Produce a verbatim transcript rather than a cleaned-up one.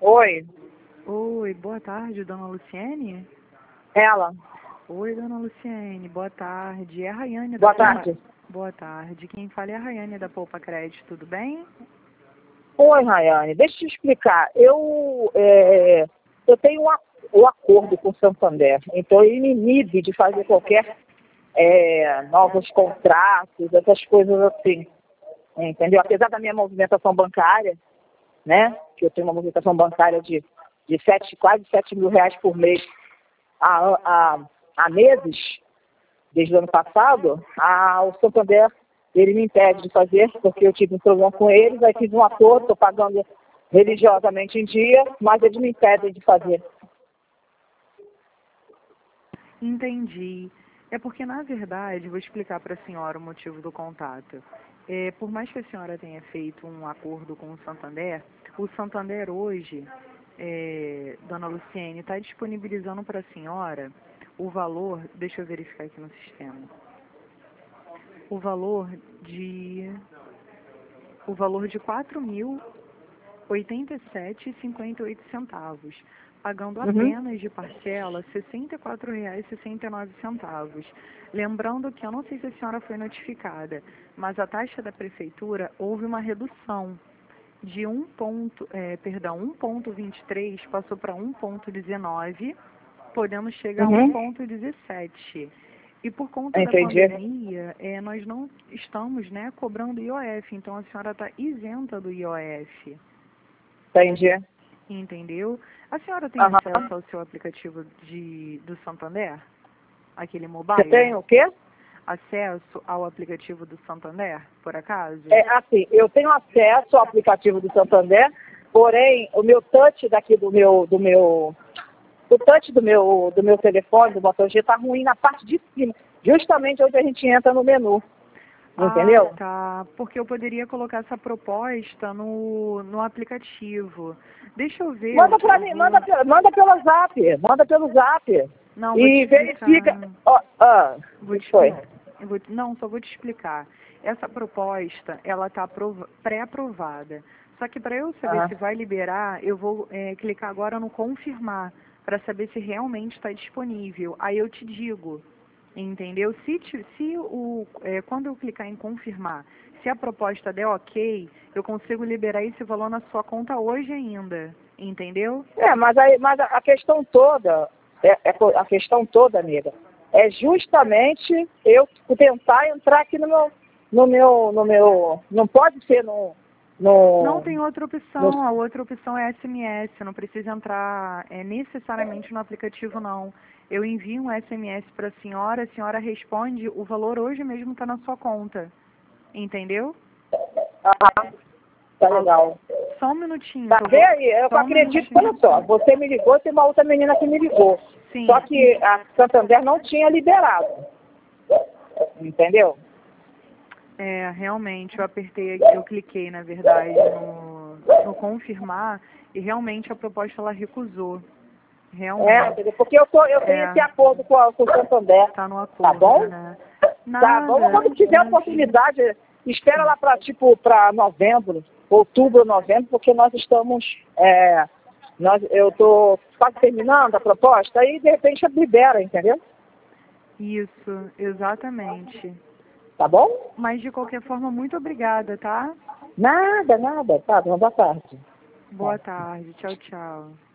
Oi, Oi, boa tarde, dona Luciene? ela. Oi, dona Luciene, boa tarde. É a Rayane da Boa Poupa... tarde. Boa tarde. Quem fala é a Rayane da Poupa Crédito, tudo bem? Oi, Rayane, deixa eu te explicar. Eu, é, eu tenho um a- o acordo com o Santander, então ele me inibe de fazer qualquer é, novos contratos, essas coisas assim, entendeu? Apesar da minha movimentação bancária, né, que eu tenho uma movimentação bancária de, de sete, quase sete mil reais por mês há, há, há meses, desde o ano passado, a, o Santander, ele me impede de fazer, porque eu tive um problema com eles, aí fiz um acordo, estou pagando religiosamente em dia, mas eles me impedem de fazer. Entendi. É porque, na verdade, vou explicar para a senhora o motivo do contato. É, por mais que a senhora tenha feito um acordo com o Santander, o Santander hoje, é, dona Luciene, está disponibilizando para a senhora o valor, deixa eu verificar aqui no sistema, o valor de o valor de quatro mil oitenta e sete reais e cinquenta e oito centavos, pagando Uhum. apenas de parcela sessenta e quatro reais e sessenta e nove centavos. Lembrando que eu não sei se a senhora foi notificada, mas a taxa da prefeitura houve uma redução de um ponto, é, perdão, um ponto vinte e três passou para um ponto dezenove, podendo chegar a um Uhum. ponto dezessete. E por conta da Entendi. pandemia, é, nós não estamos, né, cobrando I O F, então a senhora está isenta do I O F. Entendi. Entendeu? A senhora tem Aham. acesso ao seu aplicativo de, do Santander? Aquele Você mobile? tem o quê? Acesso ao aplicativo do Santander, por acaso? É assim, eu tenho acesso ao aplicativo do Santander, porém o meu touch daqui do meu, do meu, o touch do meu, do meu telefone, do Moto G, está ruim na parte de cima, justamente onde a gente entra no menu, Ah, entendeu? tá. Porque eu poderia colocar essa proposta no, no aplicativo. Deixa eu ver, eu, Manda pra eu mim, vou... manda, pe- manda pelo zap, manda pelo zap. Não, vou te E verifica. explicar. Ó, ah, o Vou que te foi? explicar. Eu vou, não, só vou te explicar. Essa proposta, ela está pré-aprovada. Só que para eu saber Aham. se vai liberar, eu vou é, clicar agora no confirmar, para saber se realmente está disponível. Aí eu te digo, entendeu? Se, te- se o, é, quando eu clicar em confirmar, se a proposta der ok, eu consigo liberar esse valor na sua conta hoje ainda, entendeu? É, mas, aí, mas a a questão toda, é, é co- a questão toda, amiga, é justamente eu tentar entrar aqui no meu, no meu, no meu, não pode ser no, Não no, tem outra no opção, a outra opção é S M S, não precisa entrar é, necessariamente no aplicativo não. Eu envio um S M S para a senhora, a senhora responde, o valor hoje mesmo está na sua conta, entendeu? ah, tá Al- legal. Só um minutinho, Tá, que eu vê vou... aí, eu Só um acredito, olha minutinho. só, você me ligou, tem uma outra menina que me ligou. Só Sim, que a Santander não tinha liberado, entendeu? é, realmente, eu apertei aqui, eu cliquei, na verdade, no, no confirmar, e realmente a proposta ela recusou, É, realmente. entendeu? Porque eu, tô, eu tenho esse É, acordo com, a, com o Santander, tá no tá acordo, bom? né? Tá, vamos Nada, quando tiver oportunidade, espera lá para tipo para novembro, outubro, novembro, porque nós estamos, é, nós, eu estou quase terminando a proposta, aí de repente libera, entendeu? isso, exatamente. Tá bom? Mas de qualquer forma, muito obrigada, tá? Nada, nada, tá, boa tarde. Boa tarde, tchau, tchau.